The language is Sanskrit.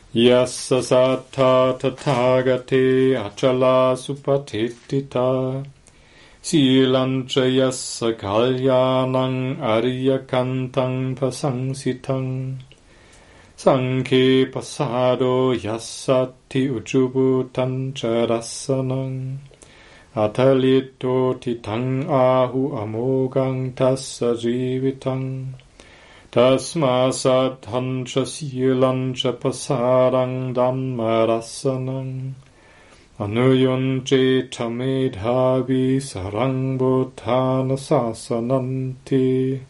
Yassa sattha tathagate achala supatitita Silancha yassa kalyanang aryakantam pasangsitang Sankhe pasado yassati ujubutan charasanang Atalito titang ahu amogang tassa jivitang Tasma satthancha silancha pasarang dhammarasanang Anuyunche tamedhavi sarang bhutana sasananti